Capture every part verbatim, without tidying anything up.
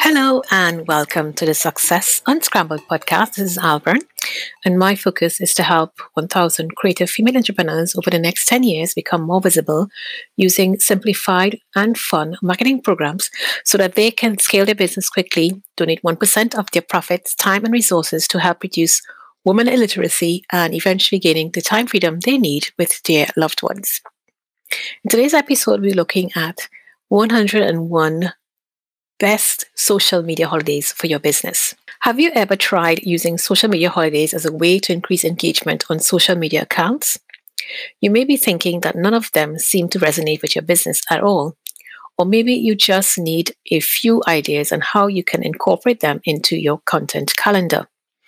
Hello and welcome to the Success Unscrambled podcast. This is Alvern, and my focus is to help one thousand creative female entrepreneurs over the next ten years become more visible using simplified and fun marketing programs so that they can scale their business quickly, donate one percent of their profits, time, and resources to help reduce women illiteracy and eventually gaining the time freedom they need with their loved ones. In today's episode, we're looking at one hundred one best social media holidays for your business. Have you ever tried using social media holidays as a way to increase engagement on social media accounts? You may be thinking that none of them seem to resonate with your business at all, or maybe you just need a few ideas on how you can incorporate them into your content calendar.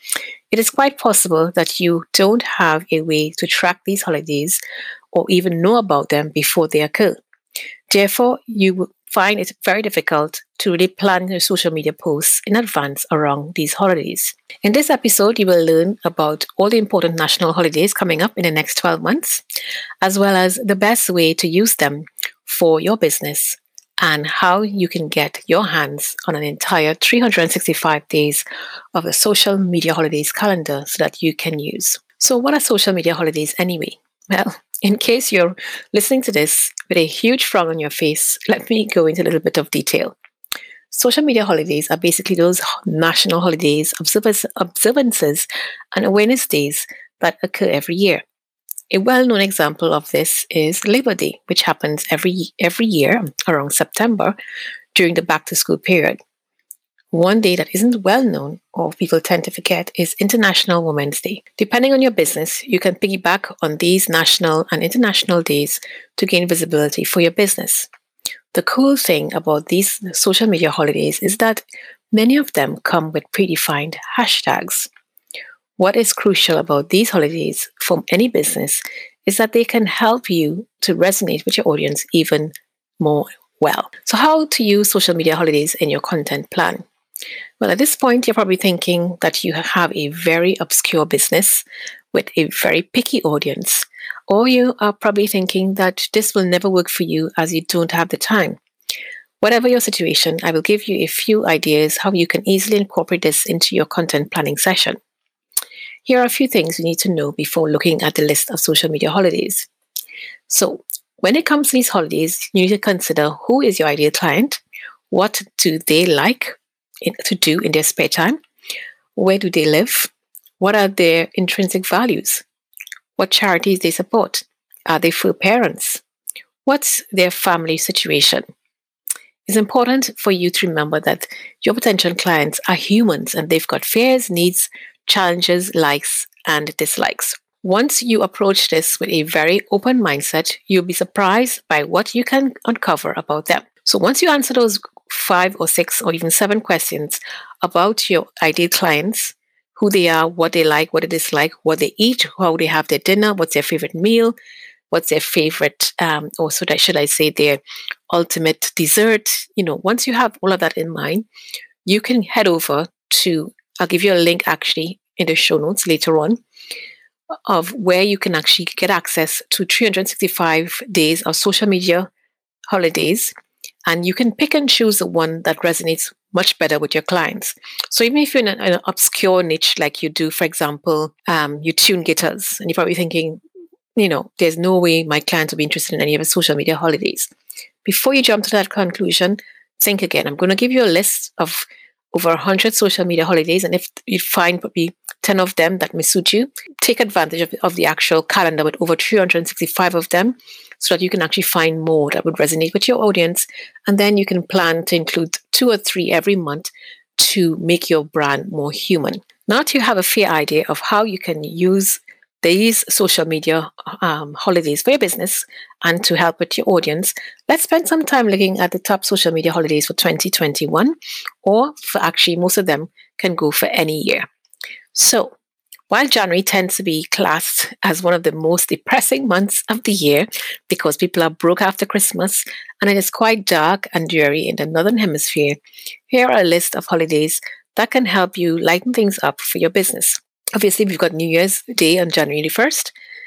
It is quite possible that you don't have a way to track these holidays or even know about them before they occur. Therefore, you will find it very difficult to really plan your social media posts in advance around these holidays. In this episode, you will learn about all the important national holidays coming up in the next twelve months, as well as the best way to use them for your business and how you can get your hands on an entire three hundred sixty-five days of a social media holidays calendar so that you can use. So, what are social media holidays anyway? Well, in case you're listening to this with a huge frown on your face, let me go into a little bit of detail. Social media holidays are basically those national holidays, observance, observances, and awareness days that occur every year. A well-known example of this is Labor Day, which happens every every year around September during the back-to-school period. One day that isn't well known or people tend to forget is International Women's Day. Depending on your business, you can piggyback on these national and international days to gain visibility for your business. The cool thing about these social media holidays is that many of them come with predefined hashtags. What is crucial about these holidays from any business is that they can help you to resonate with your audience even more well. So, how to use social media holidays in your content plan? Well, at this point, you're probably thinking that you have a very obscure business with a very picky audience, or you are probably thinking that this will never work for you as you don't have the time. Whatever your situation, I will give you a few ideas how you can easily incorporate this into your content planning session. Here are a few things you need to know before looking at the list of social media holidays. So, when it comes to these holidays, you need to consider who is your ideal client, what do they like to do in their spare time, where do they live, what are their intrinsic values, what charities they support, are they full parents, what's their family situation. It's important for you to remember that your potential clients are humans and they've got fears, needs, challenges, likes, and dislikes. Once you approach this with a very open mindset, you'll be surprised by what you can uncover about them. So once you answer those five or six or even seven questions about your ideal clients, who they are, what they like, what they dislike, what they eat, how they have their dinner, what's their favorite meal, what's their favorite, um, or so that should I say their ultimate dessert. You know, once you have all of that in mind, you can head over to, I'll give you a link actually in the show notes later on, of where you can actually get access to three hundred sixty-five days of social media holidays. And you can pick and choose the one that resonates much better with your clients. So even if you're in an, an obscure niche, like you do, for example, um, you tune guitars, and you're probably thinking, you know, there's no way my clients will be interested in any of the social media holidays. Before you jump to that conclusion, think again. I'm going to give you a list of over one hundred social media holidays, and if you find probably ten of them that may suit you, take advantage of, of the actual calendar with over three hundred sixty-five of them so that you can actually find more that would resonate with your audience, and then you can plan to include two or three every month to make your brand more human. Now that you have a fair idea of how you can use these social media um, holidays for your business and to help with your audience, let's spend some time looking at the top social media holidays for twenty twenty-one, or for actually most of them can go for any year. So, while January tends to be classed as one of the most depressing months of the year because people are broke after Christmas and it is quite dark and dreary in the Northern Hemisphere, here are a list of holidays that can help you lighten things up for your business. Obviously, we've got New Year's Day on January first.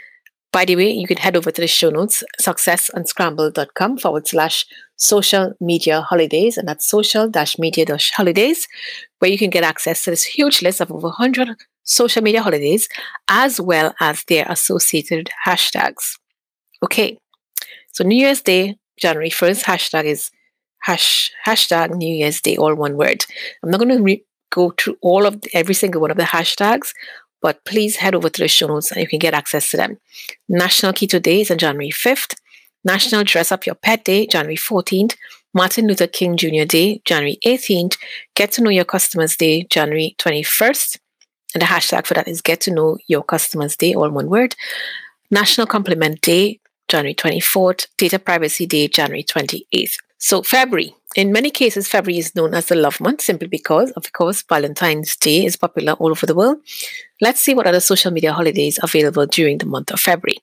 By the way, you can head over to the show notes, successunscrambled.com forward slash social media holidays, and that's social dash media dash holidays, where you can get access to this huge list of over one hundred social media holidays, as well as their associated hashtags. Okay, so New Year's Day, January first, hashtag is hash, hashtag New Year's Day, all one word. I'm not going to re- go through all of the, every single one of the hashtags, but please head over to the show notes and you can get access to them. National Keto Day is on January fifth. National Dress Up Your Pet Day, January fourteenth. Martin Luther King Junior Day, January eighteenth. Get to Know Your Customers Day, January twenty-first. And the hashtag for that is Get to Know Your Customers Day, all one word. National Compliment Day, January twenty-fourth. Data Privacy Day, January twenty-eighth. So February. In many cases, February is known as the love month simply because, of course, Valentine's Day is popular all over the world. Let's see what other social media holidays are available during the month of February.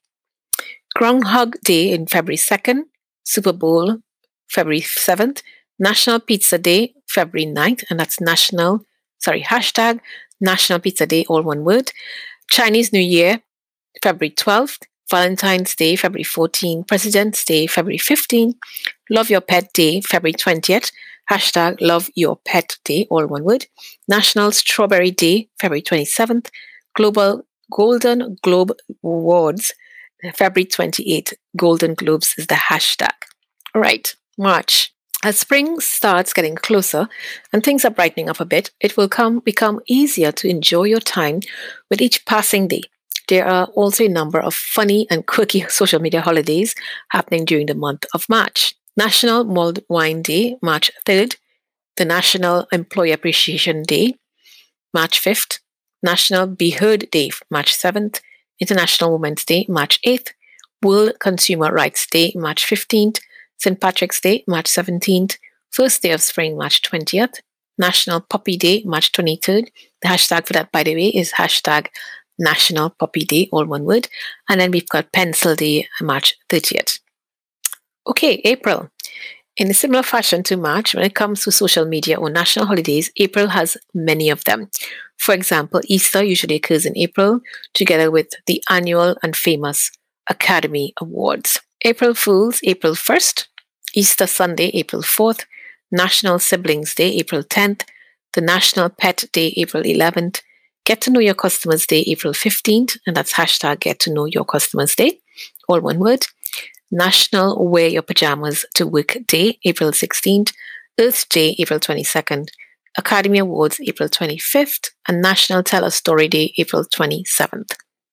Groundhog Day in February second, Super Bowl February seventh, National Pizza Day February ninth, and that's national, sorry, hashtag National Pizza Day, all one word. Chinese New Year February twelfth, Valentine's Day February fourteenth, President's Day February fifteenth, Love Your Pet Day February twentieth, hashtag Love Your Pet Day, all one word. National Strawberry Day February twenty-seventh, Global Golden Globe Awards February twenty-eighth. Golden Globes is the hashtag. All right, March. As spring starts getting closer and things are brightening up a bit, it will come become easier to enjoy your time with each passing day. There are also a number of funny and quirky social media holidays happening during the month of March. National Mulled Wine Day, March third. The National Employee Appreciation Day, March fifth. National Be Heard Day, March seventh. International Women's Day, March eighth. World Consumer Rights Day, March fifteenth. Saint Patrick's Day, March seventeenth. First Day of Spring, March twentieth. National Puppy Day, March twenty-third. The hashtag for that, by the way, is hashtag National Puppy Day, all one word. And then we've got Pencil Day, March thirtieth. Okay, April. In a similar fashion to March, when it comes to social media or national holidays, April has many of them. For example, Easter usually occurs in April, together with the annual and famous Academy Awards. April Fools, April first. Easter Sunday, April fourth. National Siblings Day, April tenth. The National Pet Day, April eleventh. Get to Know Your Customers Day, April fifteenth, and that's hashtag Get to Know Your Customers Day, all one word. National Wear Your Pajamas to Work Day, April sixteenth. Earth Day, April twenty-second. Academy Awards, April twenty-fifth. And National Tell a Story Day, April twenty-seventh.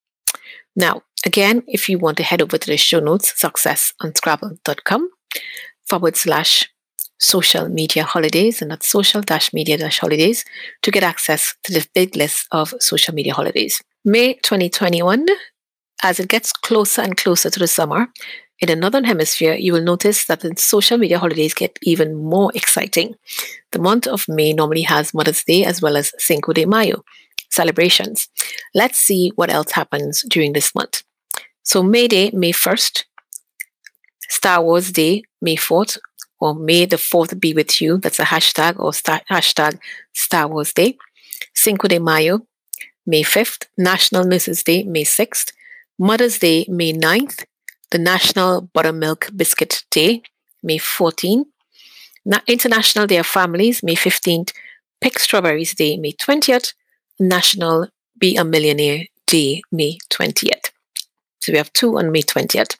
Now, again, if you want to head over to the show notes, successunscrambled.com forward slash social media holidays, and that's social dash media dash holidays, to get access to the big list of social media holidays. May twenty twenty-one, as it gets closer and closer to the summer, in the Northern Hemisphere, you will notice that the social media holidays get even more exciting. The month of May normally has Mother's Day as well as Cinco de Mayo celebrations. Let's see what else happens during this month. So May Day, May first, Star Wars Day, May fourth, or May the fourth be with you. That's a hashtag or star, hashtag Star Wars Day. Cinco de Mayo, May fifth. National Nurses Day, May sixth. Mother's Day, May ninth. The National Buttermilk Biscuit Day, May fourteenth. Na- International Day of Families, May fifteenth. Pick Strawberries Day, May twentieth. National Be a Millionaire Day, May twentieth. So we have two on May twentieth.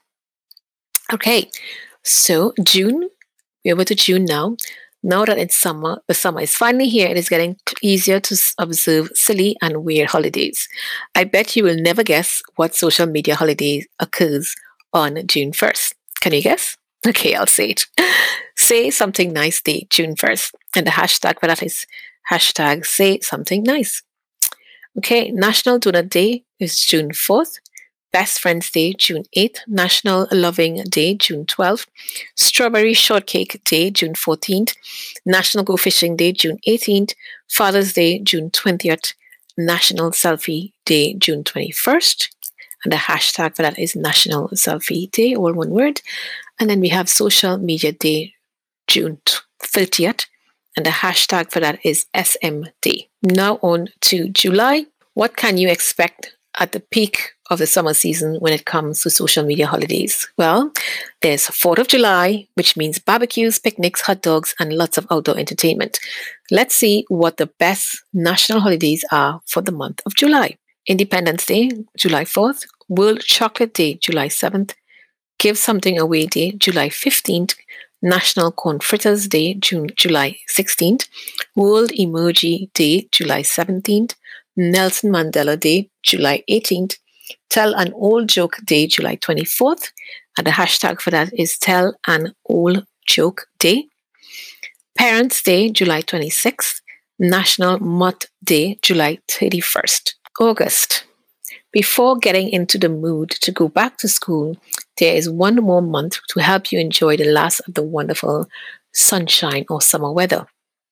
Okay, so June, we're over to June now. Now that it's summer, the summer is finally here, it is getting easier to observe silly and weird holidays. I bet you will never guess what social media holiday occurs on June first. Can you guess? Okay, I'll say it. Say Something Nice Day, June first. And the hashtag for that is hashtag Say Something Nice. Okay, National Donut Day is June fourth. Best Friends Day, June eighth. National Loving Day, June twelfth. Strawberry Shortcake Day, June fourteenth. National Go Fishing Day, June eighteenth. Father's Day, June twentieth. National Selfie Day, June twenty-first. And the hashtag for that is National Selfie Day, all one word. And then we have Social Media Day, June thirtieth. And the hashtag for that is S M Day. Now on to July. What can you expect at the peak of the summer season when it comes to social media holidays? Well, there's fourth of July, which means barbecues, picnics, hot dogs, and lots of outdoor entertainment. Let's see what the best national holidays are for the month of July. Independence Day, July fourth. World Chocolate Day, July seventh. Give Something Away Day, July fifteenth. National Corn Fritters Day, June, July sixteenth. World Emoji Day, July seventeenth. Nelson Mandela Day, July eighteenth. Tell an Old Joke Day, July twenty-fourth. And the hashtag for that is Tell an Old Joke Day. Parents' Day, July twenty-sixth. National Mutt Day, July thirty-first. August. Before getting into the mood to go back to school, there is one more month to help you enjoy the last of the wonderful sunshine or summer weather.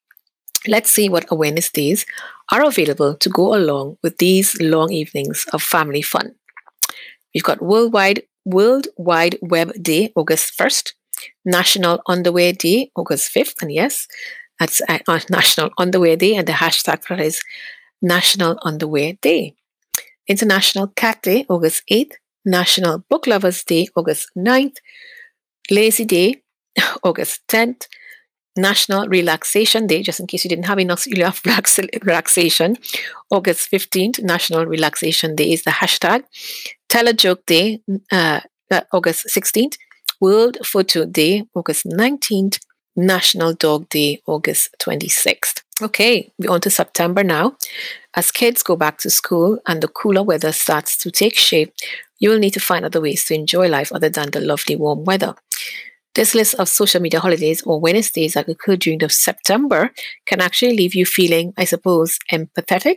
Let's see what awareness days are available to go along with these long evenings of family fun. We've got Worldwide World Wide Web Day, August first. National Underwear Day, August fifth. And yes, that's uh, National Underwear Day, and the hashtag for that is National Underwear Day. International Cat Day, August eighth. National Book Lovers Day, August ninth. Lazy Day, August tenth. National Relaxation Day, just in case you didn't have enough relaxation, August fifteenth. National Relaxation Day is the hashtag. Tell a Joke Day, uh, uh, August sixteenth. World Photo Day, August nineteenth. National Dog Day, August twenty-sixth. Okay, we're on to September now. As kids go back to school and the cooler weather starts to take shape, you will need to find other ways to enjoy life other than the lovely warm weather. This list of social media holidays or Wednesdays that occur during the September can actually leave you feeling, I suppose, empathetic.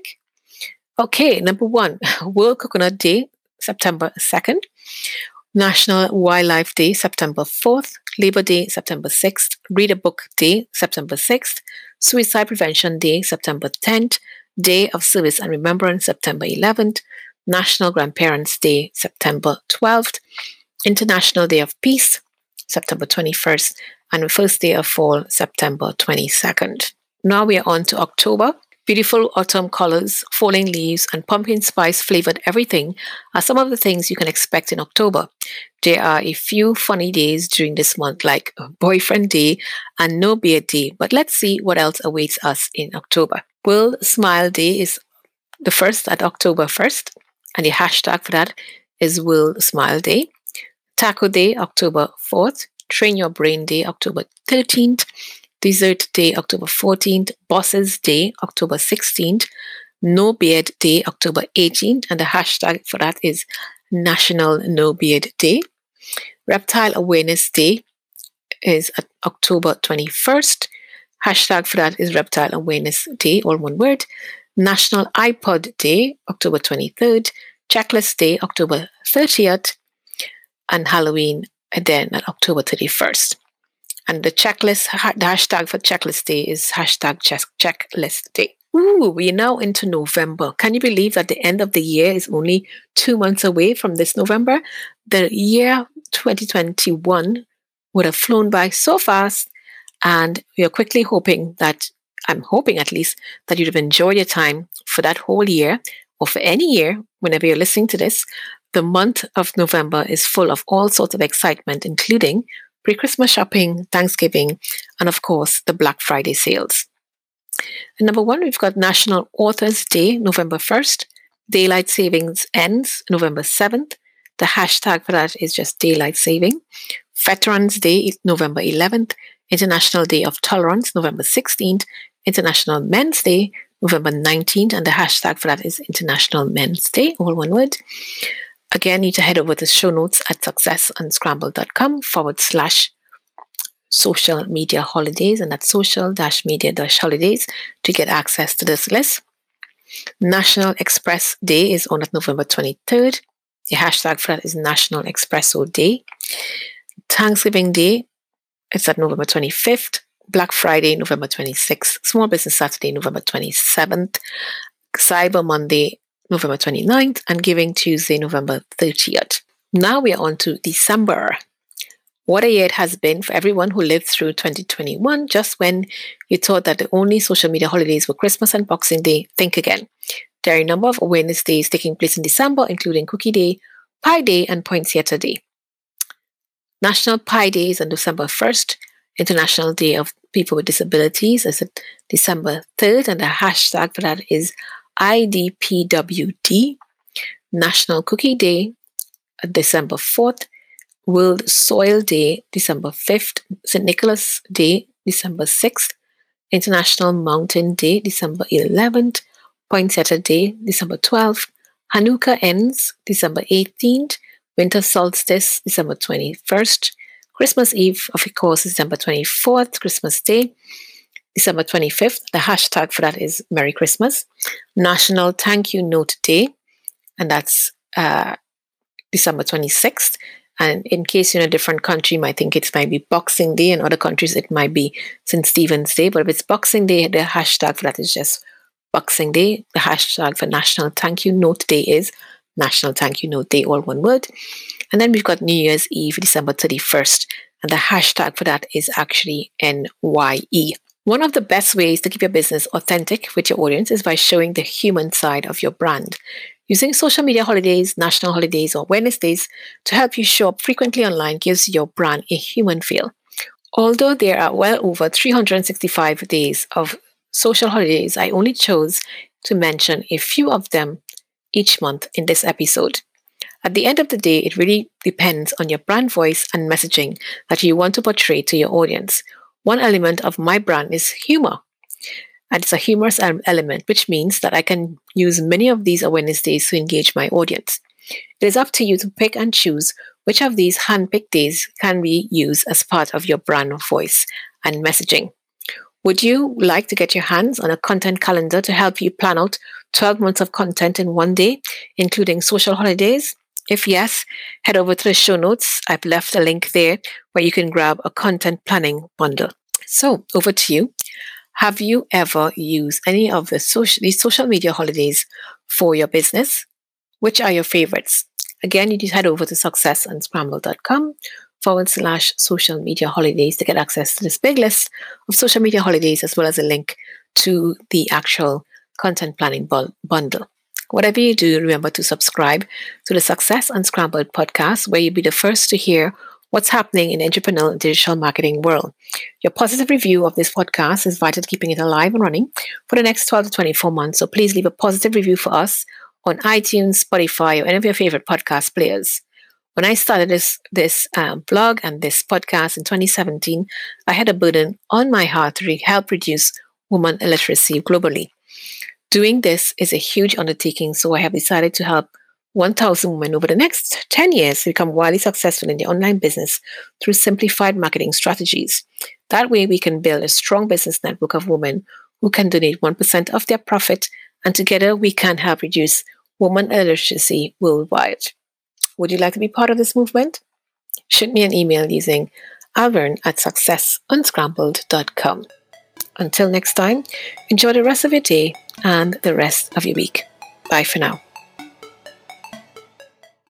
Okay, number one, World Coconut Day, September second. National Wildlife Day, September fourth. Labor Day, September sixth. Read a Book Day, September sixth. Suicide Prevention Day, September tenth. Day of Service and Remembrance, September eleventh. National Grandparents' Day, September twelfth. International Day of Peace, September twenty-first. And the first day of fall, September twenty-second. Now we are on to October. Beautiful autumn colors, falling leaves, and pumpkin spice flavored everything are some of the things you can expect in October. There are a few funny days during this month, like Boyfriend Day and No Beard Day, but let's see what else awaits us in October. World Smile Day is the first at October first, and the hashtag for that is World Smile Day. Taco Day, October fourth. Train Your Brain Day, October thirteenth. Dessert Day, October fourteenth. Bosses Day, October sixteenth. No Beard Day, October eighteenth. And the hashtag for that is National No Beard Day. Reptile Awareness Day is at October twenty-first. Hashtag for that is Reptile Awareness Day, all one word. National iPod Day, October twenty-third. Checklist Day, October thirtieth. And Halloween, then at October thirty-first. And the checklist, the hashtag for checklist day is hashtag checklist day. Ooh, we're now into November. Can you believe that the end of the year is only two months away from this November? The year twenty twenty-one would have flown by so fast, and we are quickly hoping that, I'm hoping at least, that you'd have enjoyed your time for that whole year, or for any year, whenever you're listening to this. The month of November is full of all sorts of excitement, including pre-Christmas shopping, Thanksgiving, and of course, the Black Friday sales. And number one, we've got National Authors Day, November first. Daylight Savings ends November seventh. The hashtag for that is just Daylight Saving. Veterans Day, November eleventh. International Day of Tolerance, November sixteenth. International Men's Day, November nineteenth. And the hashtag for that is International Men's Day, all one word. Again, you need to head over to show notes at successunscrambled.com forward slash social media holidays, and that's social dash media dash holidays to get access to this list. National Express Day is on at November twenty-third. The hashtag for that is National Espresso Day. Thanksgiving Day is at November twenty-fifth. Black Friday, November twenty-sixth. Small Business Saturday, November twenty-seventh. Cyber Monday, November twenty-ninth, and Giving Tuesday, November thirtieth. Now we are on to December. What a year it has been for everyone who lived through twenty twenty-one. Just when you thought that the only social media holidays were Christmas and Boxing Day, think again. There are a number of awareness days taking place in December, including Cookie Day, Pie Day, and Poinsettia Day. National Pie Day is on December first. International Day of People with Disabilities is December third, and the hashtag for that is I D P W D. National Cookie Day, December fourth. World Soil Day, December fifth. Saint Nicholas Day, December sixth. International Mountain Day, December eleventh. Poinsettia Day, December twelfth. Hanukkah ends, December eighteenth. Winter Solstice, December twenty-first. Christmas Eve, of course, December twenty-fourth. Christmas Day, December twenty-fifth. The hashtag for that is Merry Christmas. National Thank You Note Day, and that's uh, December twenty-sixth. And in case you're in a different country, you might think it might be Boxing Day. In other countries, it might be Saint Stephen's Day. But if it's Boxing Day, the hashtag for that is just Boxing Day. The hashtag for National Thank You Note Day is National Thank You Note Day, all one word. And then we've got New Year's Eve, December thirty-first. And the hashtag for that is actually N Y E. One of the best ways to keep your business authentic with your audience is by showing the human side of your brand. Using social media holidays, national holidays, or awareness days to help you show up frequently online gives your brand a human feel. Although there are well over three hundred sixty-five days of social holidays, I only chose to mention a few of them each month in this episode. At the end of the day, it really depends on your brand voice and messaging that you want to portray to your audience. One element of my brand is humor. And it's a humorous element, which means that I can use many of these awareness days to engage my audience. It is up to you to pick and choose which of these hand-picked days can be used as part of your brand voice and messaging. Would you like to get your hands on a content calendar to help you plan out twelve months of content in one day, including social holidays? If yes, head over to the show notes. I've left a link there where you can grab a content planning bundle. So over to you. Have you ever used any of the social, these social media holidays for your business? Which are your favorites? Again, you just head over to successunscrambled.com forward slash social media holidays to get access to this big list of social media holidays, as well as a link to the actual content planning bu- bundle. Whatever you do, remember to subscribe to the Success Unscrambled podcast, where you'll be the first to hear what's happening in the entrepreneurial and digital marketing world. Your positive review of this podcast is vital to keeping it alive and running for the next twelve to twenty-four months. So please leave a positive review for us on iTunes, Spotify, or any of your favorite podcast players. When I started this, this um, blog and this podcast in twenty seventeen, I had a burden on my heart to re- help reduce women illiteracy globally. Doing this is a huge undertaking, so I have decided to help one thousand women over the next ten years to become wildly successful in their online business through simplified marketing strategies. That way, we can build a strong business network of women who can donate one percent of their profit, and together we can help reduce women illiteracy worldwide. Would you like to be part of this movement? Shoot me an email using alvern at success unscrambled dot com. Until next time, enjoy the rest of your day and the rest of your week. Bye for now.